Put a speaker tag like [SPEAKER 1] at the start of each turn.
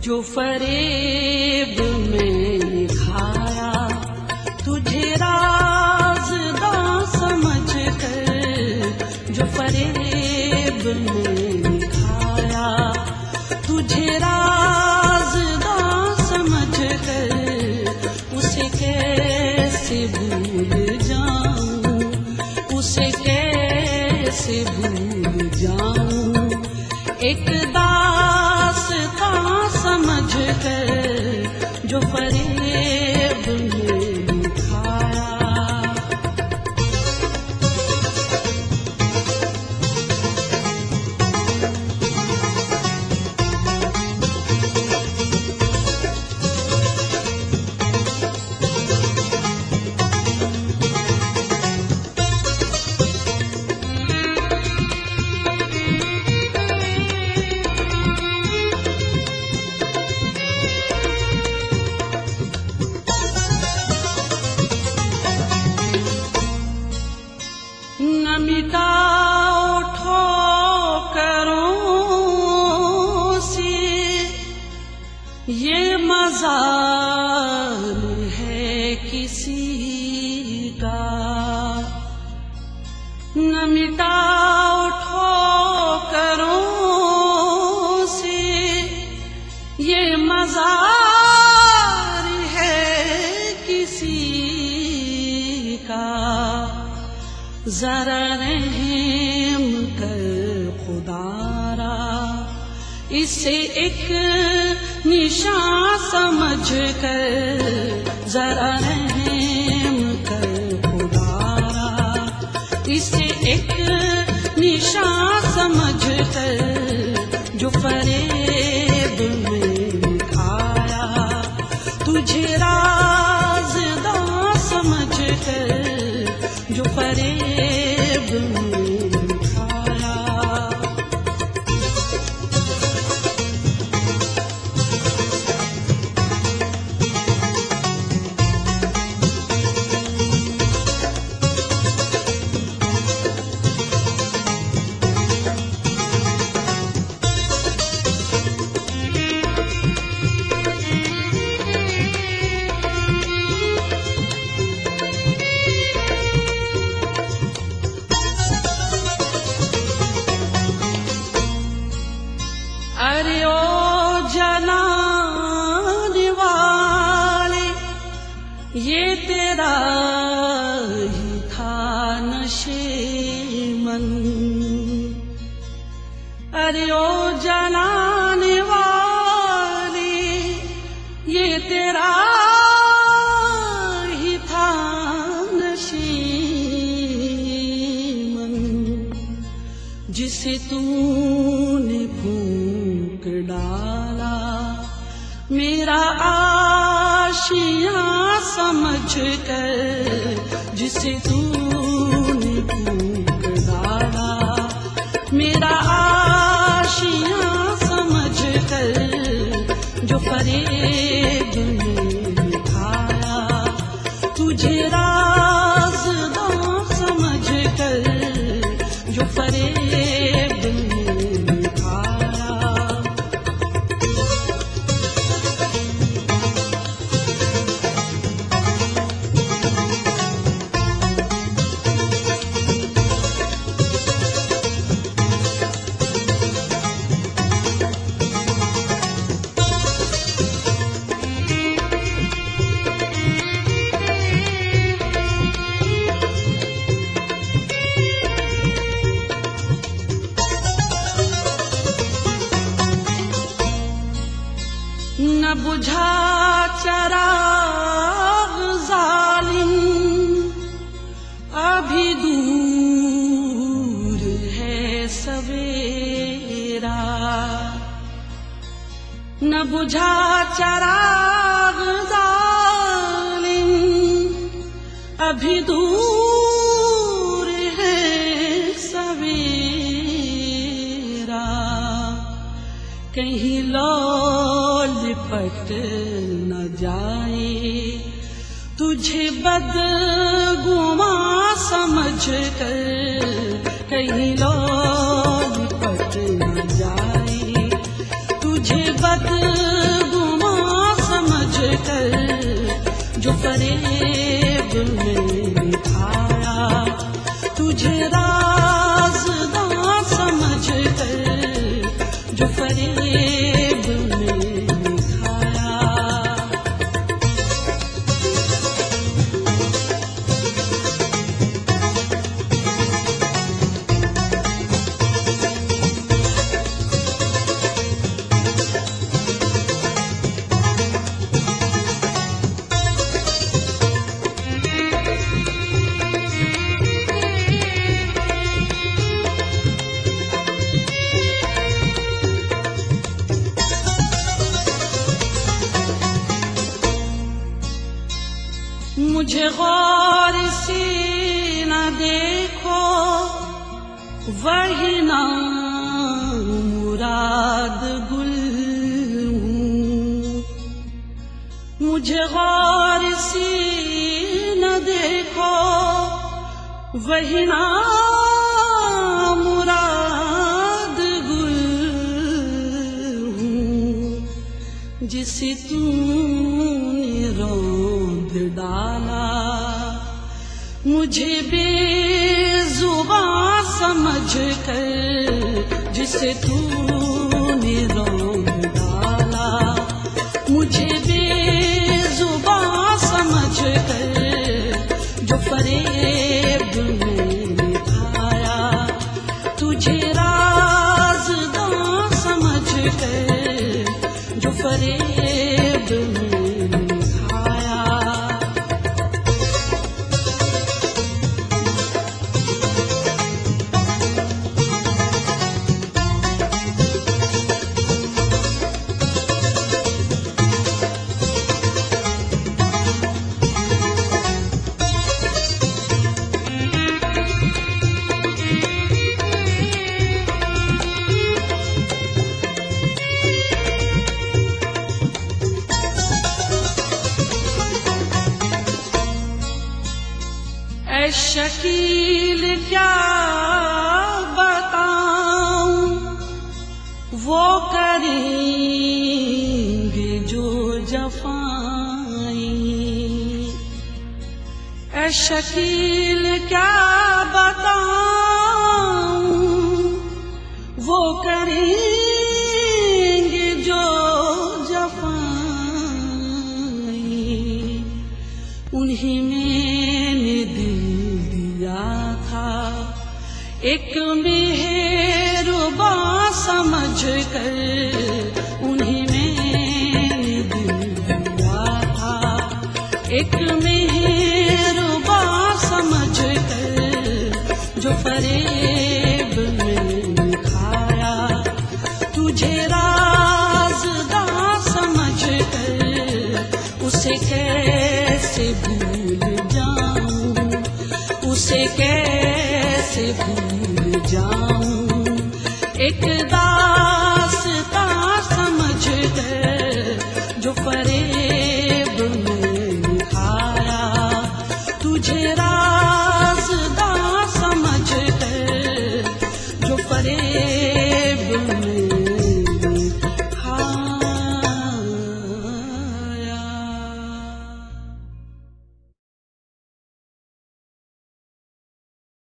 [SPEAKER 1] जो फरेब मैंने खाया तुझे राज़दां समझ कर, जो फरेब मैंने खाया तुझे राज़दां समझ कर, उसे कैसे भूल जाऊं, उसे कैसे भूल जाऊं। एक दास्तां समझ कर जो फरेब मैंने खाया। न मिटाओ ठोकरों से ये मज़ार है किसी का, न मिटाओ ठोकरों से ये मज़ार है किसी का। जरा रहम कर खुदारा, इसे एक निशान समझ कर, जरा रहम कर खुदारा, इसे एक निशान समझ कर, जो फरेब मैंने खाया तुझे राज़दां समझ कर, जो फरेब मैंने खाया। अरे ओ जलाने वाले, ये तेरा ही था नशेमन। अरे ओ जलाने वाले, ये तेरा ही था नशेमन, जिसे तूने फूंक डाला मेरा आशियां समझ कर, जिसे तूने फूंक डाला मेरा आशियां समझ कर, जो फरेब मैंने खाया तुझे राज़दां समझ कर, जो फरेब मैंने खाया। न बुझा चराग जालिम, अभी दूर है सवेरा। न बुझा चराग जालिम, अभी दूर है सवेरा। कहीं लौल पट न जाए तुझे बदगुमां समझ कर, कहीं लौल पट न जाए तुझे बद मुझे गौर से न देखो, वही ना मुराद गुल हूँ। मुझे गौर से न देखो, वही ना मुराद गुल हूँ। जिसे तूने रौंद डाला, मुझे बेजुबान समझ कर, जिसे तूने रौंद डाला, मुझे बेजुबान समझ कर, जो फरेब मैंने खाया, तुझे राज़दां समझ कर, जो फरेब मैंने खाया। ऐ शकील क्या बताऊं, वो करेंगे जो जफाएं। ऐ शकील क्या बताऊं, वो करेंगे जो जफाएं। उन्हीं मैंने दिल दिया था, एक मेहरबान समझ कर, उन्हीं मैंने दिल दिया था, एक मेहरबान समझ कर, जो फरेब मैंने खाया, तुझे राज़दां समझ कर, उसे कैसे भूल जाऊं, उसे कैसे भूल जाऊं। एक दास्तां समझ कर, जो फरेब मैंने खाया, तुझे राज़दां समझ कर, जो फरेब